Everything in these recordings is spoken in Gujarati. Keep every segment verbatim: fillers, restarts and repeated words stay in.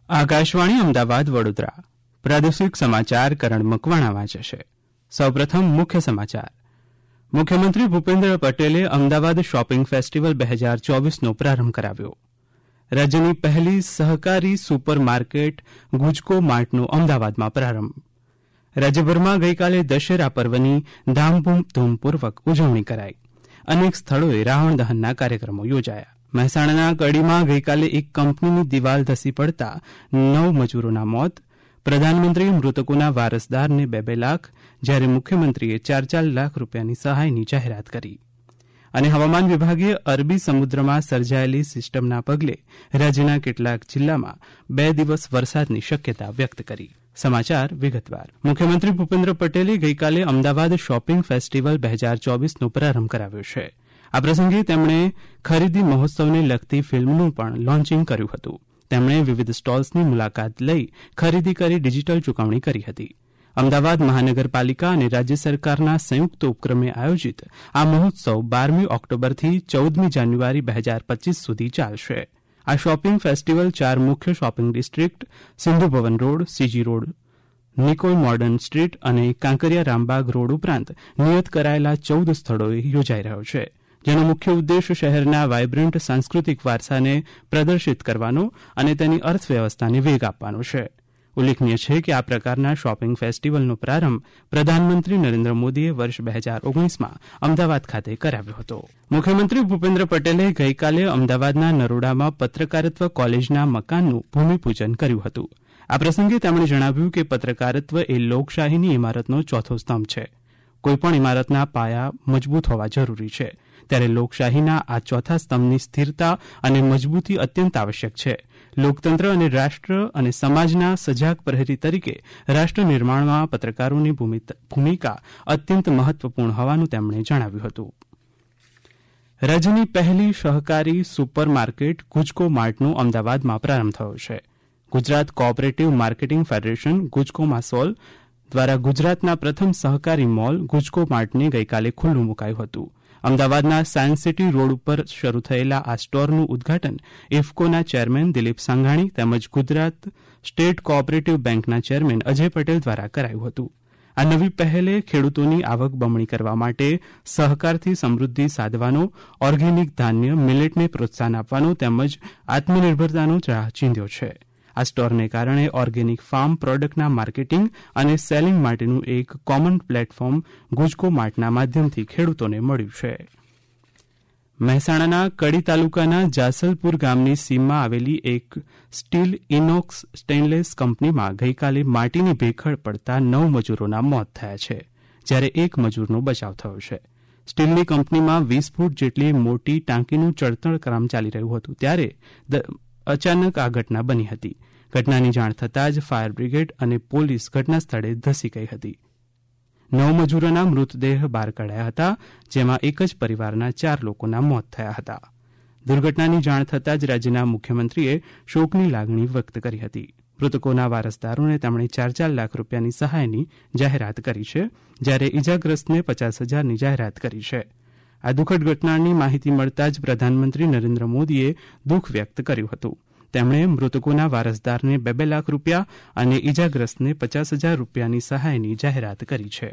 આકાશવાણી અમદાવાદ વડોદરા પ્રાદેશિક સમાચાર કરણ મકવાણા વાંચે છે. સૌપ્રથમ મુખ્ય સમાચાર. મુખ્યમંત્રી ભૂપેન્દ્ર પટેલે અમદાવાદ શોપિંગ ફેસ્ટિવલ બે હજાર ચોવીસનો પ્રારંભ કરાવ્યો. રાજ્યની પહેલી સહકારી સુપર માર્કેટ ગુજકો માર્ટનો અમદાવાદમાં પ્રારંભ. રાજ્યભરમાં ગઈકાલે દશેરા પર્વની ધામધૂમપૂર્વક ઉજવણી કરાઈ. અનેક સ્થળોએ રાવણ દહનના કાર્યક્રમો યોજાયા. મહેસાણાના કડીમાં ગઈકાલે એક કંપનીની દિવાલ ધસી પડતા નવ મજૂરોના મોત. પ્રધાનમંત્રીએ મૃતકોના વારસદારને બે બે લાખ જ્યારે મુખ્યમંત્રીએ ચાર ચાર લાખ રૂપિયાની સહાયની જાહેરાત કરી. અને હવામાન વિભાગે અરબી સમુદ્રમાં સર્જાયેલી સિસ્ટમના પગલે રાજ્યના કેટલાક જિલ્લામાં બે દિવસ વરસાદની શક્યતા વ્યક્ત કરી. સમાચાર વિગતવાર. મુખ્યમંત્રી ભૂપેન્દ્ર પટેલે ગઈકાલે અમદાવાદ શોપિંગ ફેસ્ટિવલ બે હજાર ચોવીસનો પ્રારંભ કરાવ્યો છે. આ પ્રસંગે તેમણે ખરીદી મહોત્સવને લગતી ફિલ્મનું પણ લોન્ચિંગ કર્યું હતું. તેમણે વિવિધ સ્ટોલ્સની મુલાકાત લઈ ખરીદી કરી ડિજીટલ ચૂકવણી કરી હતી. અમદાવાદ મહાનગરપાલિકા અને રાજ્ય સરકારના સંયુક્ત ઉપક્રમે આયોજિત આ મહોત્સવ બારમી ઓક્ટોબરથી ચૌદમી જાન્યુઆરી બે હજાર પચીસ સુધી ચાલશે. આ શોપિંગ ફેસ્ટિવલ ચાર મુખ્ય shopping district Sindhu Bhavan road, CG road, Nikol modern street અને કાંકરિયા રામબાગ રોડ ઉપરાંત નિયત કરાયેલા ચૌદ સ્થળોએ યોજાઈ રહ્યો છે. જેનો મુખ્ય ઉદ્દેશ શહેરના વાયબ્રન્ટ સાંસ્કૃતિક વારસાને પ્રદર્શિત કરવાનો અને તેની અર્થવ્યવસ્થાને વેગ આપવાનો છે. ઉલ્લેખનીય છે કે આ પ્રકારના શોપિંગ ફેસ્ટિવલનો પ્રારંભ પ્રધાનમંત્રી નરેન્દ્ર મોદીએ વર્ષ બે હજાર ઓગણીસમાં અમદાવાદ ખાતે કરાવ્યો હતો. મુખ્યમંત્રી ભૂપેન્દ્ર પટેલે ગઈકાલે અમદાવાદના નરોડામાં પત્રકારત્વ કોલેજના મકાનનું ભૂમિપૂજન કર્યું હતું. આ પ્રસંગે તેમણે જણાવ્યું કે પત્રકારત્વ એ લોકશાહીની ઇમારતનો ચોથો સ્તંભ છે. કોઈપણ ઇમારતના પાયા મજબૂત હોવા જરૂરી છે. ત્યારે લોકશાહીના આ ચોથા સ્તંભની સ્થિરતા અને મજબૂતી અત્યંત આવશ્યક છે. લોકતંત્ર અને રાષ્ટ્ર અને સમાજના સજાગ પ્રહરી તરીકે રાષ્ટ્ર નિર્માણમાં પત્રકારોની ભૂમિકા અત્યંત મહત્વપૂર્ણ હોવાનું તેમણે જણાવ્યું હતું. રાજ્યની પહેલી સહકારી સુપર માર્કેટ ગુજકો માર્ટનો અમદાવાદમાં પ્રારંભ થયો છે. Gujarat cooperative marketing federation Gujcomasol દ્વારા ગુજરાતના પ્રથમ સહકારી મોલ ગુજકો માર્ટને ગઈકાલે ખુલ્લું મુકાયું હતું. અમદાવાદના સાયન્સ સિટી રોડ ઉપર શરૂ થયેલા આ સ્ટોરનું ઉદઘાટન ઇફકોના ચેરમેન દિલીપ સાંઘાણી તેમજ ગુજરાત સ્ટેટ કોઓપરેટિવ બેંકના ચેરમેન અજય પટેલ દ્વારા કરાયું હતું. આ નવી પહેલે ખેડૂતોની આવક બમણી કરવા માટે સહકારથી સમૃદ્ધિ સાધવાનો, ઓર્ગેનિક ધાન્ય મિલેટને પ્રોત્સાહન આપવાનો તેમજ આત્મનિર્ભરતાનો રાહ ચીંધ્યો છે. આ સ્ટોરને કારણે ઓર્ગેનિક ફાર્મ પ્રોડક્ટના માર્કેટિંગ અને સેલિંગ માટેનું એક કોમન પ્લેટફોર્મ ગુજકો માર્ટના માધ્યમથી ખેડૂતોને મળ્યું છે. મહેસાણાના કડી તાલુકાના જાસલપુર ગામની સીમમાં આવેલી એક સ્ટીલ ઇનોક્સ સ્ટેનલેસ કંપનીમાં ગઈકાલે માટીની ભેખડ પડતા નવ મજૂરોના મોત થયા છે, જ્યારે એક મજૂરનો બચાવ થયો છે. સ્ટીલની કંપનીમાં વીસ ફૂટ જેટલી મોટી ટાંકીનું ચડતર કામ ચાલી રહ્યું હતું ત્યારે અચાનક આ ઘટના બની હતી. ઘટનાની જાણ થતાં જ ફાયર બ્રિગેડ અને પોલીસ ઘટના સ્થળે ધસી ગઈ હતી. નવ મજૂરોના મૃતદેહ બહાર કઢાયા હતા, જેમાં એક જ પરિવારના ચાર લોકોના મોત થયા હતા. દુર્ઘટનાની જાણ થતાં જ રાજ્યના મુખ્યમંત્રીએ શોકની લાગણી વ્યક્ત કરી હતી. મૃતકોના વારસદારોને તેમણે ચાર ચાર લાખ રૂપિયાની સહાયની જાહેરાત કરી છે, જ્યારે ઇજાગ્રસ્તને પચાસ હજારની જાહેરાત કરી છે. આ દુઃખદ ઘટનાની માહિતી મળતા જ પ્રધાનમંત્રી નરેન્દ્ર મોદીએ દુઃખ વ્યક્ત કર્યું હતું. તેમણે મૃતકોના વારસદારને બે બે લાખ રૂપિયા અને ઇજાગ્રસ્તને પચાસ હજાર રૂપિયાની સહાયની જાહેરાત કરી છે.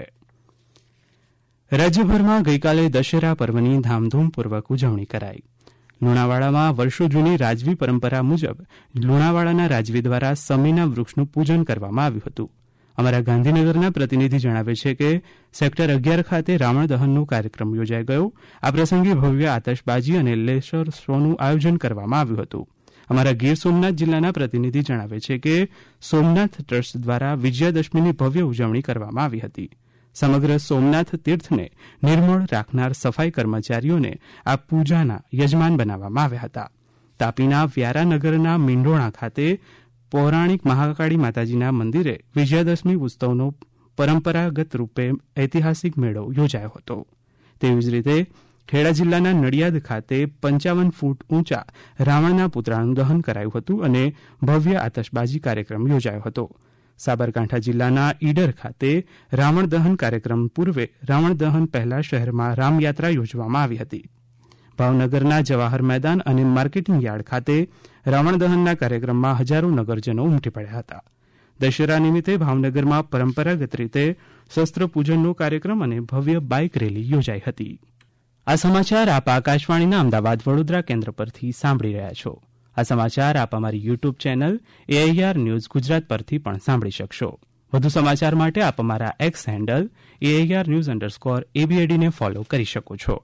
રાજ્યભરમાં ગઈકાલે દશેરા પર્વની ધામધૂમપૂર્વક ઉજવણી કરાઈ. લુણાવાડામાં વર્ષો જૂની રાજવી પરંપરા મુજબ લુણાવાડાના રાજવી દ્વારા સમીના વૃક્ષનું પૂજન કરવામાં આવ્યું હતું. અમારા ગાંધીનગરના પ્રતિનિધિ જણાવે છે કે સેક્ટર અગિયાર ખાતે રાવણ દહનનો કાર્યક્રમ યોજાઈ ગયો. આ પ્રસંગે ભવ્ય આતશબાજી અને લેસર શોનું આયોજન કરવામાં આવ્યું હતું. અમારા ગીર સોમનાથ જિલ્લાના પ્રતિનિધિ જણાવે છે કે સોમનાથ ટ્રસ્ટ દ્વારા વિજયાદશમીની ભવ્ય ઉજવણી કરવામાં આવી હતી. સમગ્ર સોમનાથ તીર્થને નિર્મળ રાખનાર સફાઈ કર્મચારીઓને આ પૂજાના યજમાન બનાવવામાં આવ્યા હતા. તાપીના વ્યારાનગરના મીંઢોણા ખાતે પૌરાણિક મહાકાળી માતાજીના મંદિરે વિજયાદશમી ઉત્સવનો પરંપરાગત રૂપે ઐતિહાસિક મેળો યોજાયો હતો. તેવી જ રીતે ખેડા જિલ્લાના નડિયાદ ખાતે પંચાવન ફૂટ ઊંચા રાવણના પુતળાનું દહન કરાયું હતું અને ભવ્ય આતશબાજી કાર્યક્રમ યોજાયો હતો. સાબરકાંઠા જિલ્લાના ઈડર ખાતે રાવણ દહન કાર્યક્રમ પૂર્વે રાવણ દહન પહેલા શહેરમાં રામયાત્રા યોજવામાં આવી હતી. ભાવનગરના જવાહર મેદાન અને માર્કેટિંગ યાર્ડ ખાતે રાવણ દહનના કાર્યક્રમમાં હજારો નગરજનો ઉમટી પડ્યા હતા. દશેરા નિમિત્તે ભાવનગરમાં પરંપરાગત રીતે શસ્ત્ર પૂજનનો કાર્યક્રમ અને ભવ્ય બાઇક રેલી યોજાઈ હતી. આ સમાચાર આપ આકાશવાણીના અમદાવાદ વડોદરા કેન્દ્ર પરથી સાંભળી રહ્યા છો. આ સમાચાર આપ અમારી YouTube channel A I R news Gujarat પરથી પણ સાંભળી શકશો. વધુ સમાચાર માટે આપ અમારા X handle A I R news underscore એબીએડીને ફોલો કરી શકો છો.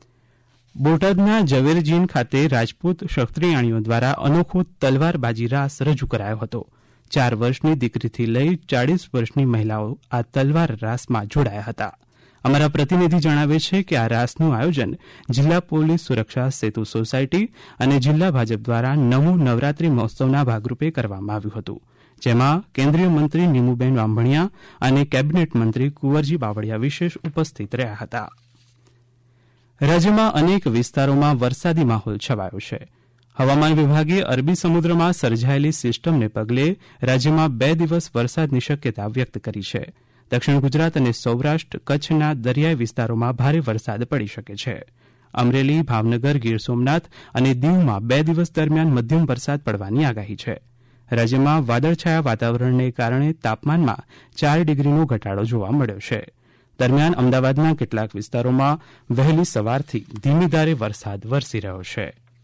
બોટાદના ઝવેરજીન ખાતે રાજપૂત ક્ષત્રિયાણીઓ દ્વારા અનોખો તલવારબાજી રાસ રજૂ કરાયો હતો. ચાર વર્ષની દીકરીથી લઈ ચાળીસ વર્ષની મહિલાઓ આ તલવાર રાસમાં જોડાયા હતા. અમારા પ્રતિનિધિ જણાવે છે કે આ રાસનું આયોજન જિલ્લા પોલીસ સુરક્ષા સેતુ સોસાયટી અને જિલ્લા ભાજપ દ્વારા નમો નવરાત્રી મહોત્સવના ભાગરૂપે કરવામાં આવ્યું હતું, જેમાં કેન્દ્રીય મંત્રી નીમુબેન બાંભણિયા અને કેબિનેટ મંત્રી કુંવરજી બાવળિયા વિશેષ ઉપસ્થિત રહ્યા હતા. રાજ્યમાં અનેક વિસ્તારોમાં વરસાદી માહોલ છવાયો છે. હવામાન વિભાગે અરબી સમુદ્રમાં સર્જાયેલી સિસ્ટમને પગલે રાજ્યમાં બે દિવસ વરસાદની શક્યતા વ્યક્ત કરી છે. દક્ષિણ ગુજરાત અને સૌરાષ્ટ્ર કચ્છના દરિયાઈ વિસ્તારોમાં ભારે વરસાદ પડી શકે છે. અમરેલી, ભાવનગર, ગીર સોમનાથ અને દીવમાં બે દિવસ દરમિયાન મધ્યમ વરસાદ પડવાની આગાહી છે. રાજ્યમાં વાદળછાયા વાતાવરણને કારણે તાપમાનમાં ચાર ડિગ્રીનો ઘટાડો જોવા મળ્યો છે. દરમિયાન અમદાવાદના કેટલાક વિસ્તારોમાં વહેલી સવારથી ધીમી ધારે વરસાદ વરસી રહ્યો છે.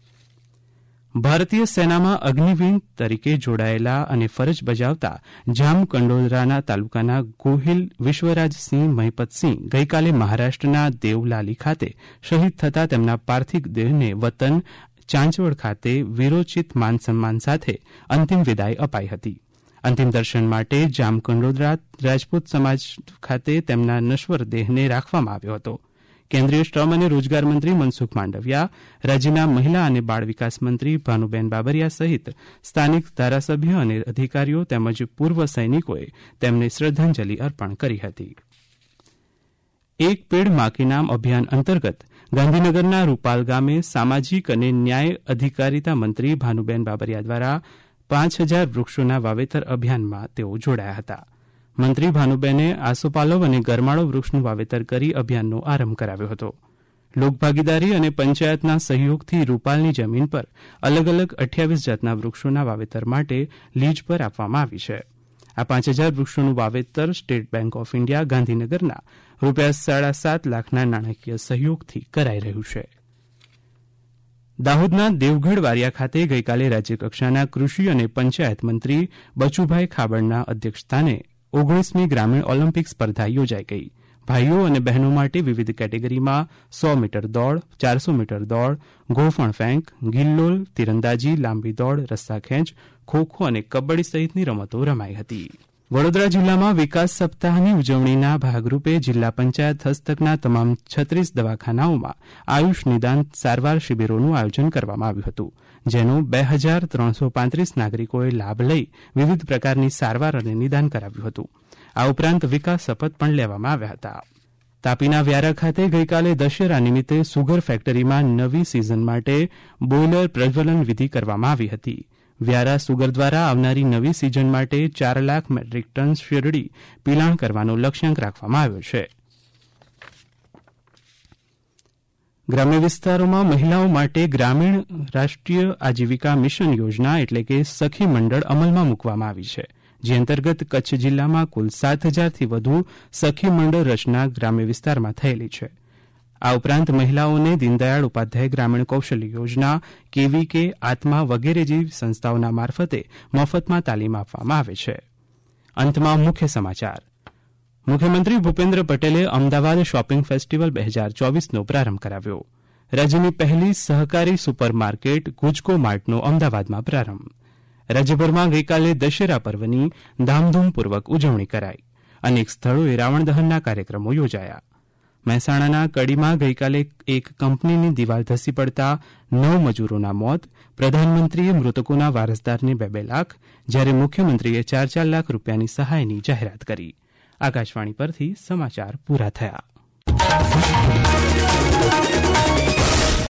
ભારતીય સેનામાં અગ્નિવીર તરીકે જોડાયેલા અને ફરજ બજાવતા જામકંડોરણા તાલુકાના ગોહિલ વિશ્વરાજસિંહ મહિપતસિંહ ગઈકાલે મહારાષ્ટ્રના દેવલાલી ખાતે શહીદ થતા તેમના પાર્થિવ દેહને વતન ચાંચવડ ખાતે વીરોચિત માન સન્માન સાથે અંતિમ વિદાય અપાઈ હતી. અંતિમ દર્શન માટે જામકંડોદરા રાજપૂત સમાજ ખાતે તેમના નશ્વર દેહને રાખવામાં આવ્યો હતો. કેન્દ્રીય શ્રમ અને રોજગાર મંત્રી મનસુખ માંડવિયા, રાજ્યના મહિલા અને બાળ વિકાસ મંત્રી ભાનુબેન બાબરિયા સહિત સ્થાનિક ધારાસભ્યો અને અધિકારીઓ તેમજ પૂર્વ સૈનિકોએ તેમને શ્રદ્ધાંજલિ અર્પણ કરી હતી. એક પેડ મા કે નામ અભિયાન અંતર્ગત ગાંધીનગરના રૂપાલ ગામે સામાજિક અને ન્યાય અધિકારીતા મંત્રી ભાનુબેન બાબરિયા દ્વારા પાંચ હજાર વૃક્ષોના વાવેતર અભિયાનમાં તેઓ જોડાયા હતા. મંત્રી ભાનુબેને આસોપાલવ અને ગરમાળો વૃક્ષનું વાવેતર કરી અભિયાનનો આરંભ કરાવ્યો હતો. લોકભાગીદારી અને પંચાયતના સહયોગથી રૂપાલની જમીન પર અલગ અલગ અઠ્યાવીસ જાતના વૃક્ષોના વાવેતર માટે લીજ પર આપવામાં આવી છે. આ પાંચ હજાર વૃક્ષોનું વાવેતર સ્ટેટ બેંક ઓફ ઇન્ડિયા ગાંધીનગરના રૂપિયા સાડા સાત લાખના નાણાકીય સહયોગથી કરાઈ રહ્યું છે. દાહોદના દેવગઢ વારિયા ખાતે ગઈકાલે રાજ્યકક્ષાના કૃષિ અને પંચાયત મંત્રી બચુભાઈ ખાબડના અધ્યક્ષસ્થાને ઓગણીસમી ગ્રામીણ ઓલિમ્પિક સ્પર્ધા યોજાઈ ગઈ. ભાઈઓ અને બહેનો માટે વિવિધ કેટેગરીમાં સો મીટર દોડ, ચારસો મીટર દોડ, ગોફણ ફેંક, ગિલ્લોલ, તીરંદાજી, લાંબી દોડ, રસ્સા ખેંચ, ખોખો અને કબડ્ડી સહિતની રમતો રમાઈ હતી. વડોદરા જિલ્લામાં વિકાસ સપ્તાહની ઉજવણીના ભાગરૂપે જિલ્લા પંચાયત હસ્તકના તમામ છત્રીસ દવાખાનાઓમાં આયુષ નિદાન સારવાર શિબિરોનું આયોજન કરવામાં આવ્યું હતું, જેનો બે હજાર ત્રણસો પાંત્રીસ નાગરિકોએ લાભ લઈ વિવિધ પ્રકારની સારવાર અને નિદાન કરાવ્યું હતું. આ ઉપરાંત વિકાસ શપથ પણ લેવામાં આવ્યા હતા. તાપીના વ્યારા ખાતે ગઈકાલે દશેરા નિમિત્તે સુગર ફેક્ટરીમાં નવી સિઝન માટે બોઇલર પ્રજ્વલન વિધિ કરવામાં આવી હતી. વ્યારા સુગર દ્વારા આવનારી નવી સિઝન માટે ચાર લાખ મેટ્રિક ટન શેરડી પિલાણ કરવાનો લક્ષ્યાંક રાખવામાં આવ્યો છે. ગ્રામ્ય વિસ્તારોમાં મહિલાઓ માટે ગ્રામીણ રાષ્ટ્રીય આજીવિકા મિશન યોજના એટલે કે સખી મંડળ અમલમાં મૂકવામાં આવી છે, જે અંતર્ગત કચ્છ જિલ્લામાં કુલ સાત હજારથી વધુ સખી મંડળ રચના ગ્રામ્ય વિસ્તારમાં થયેલી છે. આ ઉપરાંત મહિલાઓને દીનદયાળ ઉપાધ્યાય ગ્રામીણ કૌશલ્ય યોજના, કેવીકે, આત્મા વગેરે જેવી સંસ્થાઓના મારફતે મફતમાં તાલીમ આપવામાં આવે છે. અંતમાં મુખ્ય સમાચાર. મુખ્યમંત્રી ભૂપેન્દ્ર પટેલે અમદાવાદ શોપિંગ ફેસ્ટિવલ બે હજાર ચોવીસનો પ્રારંભ કરાવ્યો. રાજ્યની પહેલી સહકારી સુપર માર્કેટ ગુજકો માર્ટનો અમદાવાદમાં પ્રારંભ. રાજ્યભરમાં ગઈકાલે દશેરા પર્વની ધામધૂમપૂર્વક ઉજવણી કરાઈ. અનેક સ્થળોએ રાવણ દહનના કાર્યક્રમો યોજાયા. મહેસાણાના કડીમાં ગઈકાલે એક કંપનીની દિવાલ ધસી પડતા નવ મજૂરોના મોત. પ્રધાનમંત્રીએ મૃતકોના વારસદારને બે બે લાખ, જ્યારે મુખ્યમંત્રીએ ચાર ચાર લાખ રૂપિયાની સહાયની જાહેરાત કરી. આકાશવાણી પરથી સમાચાર પૂરા થયા.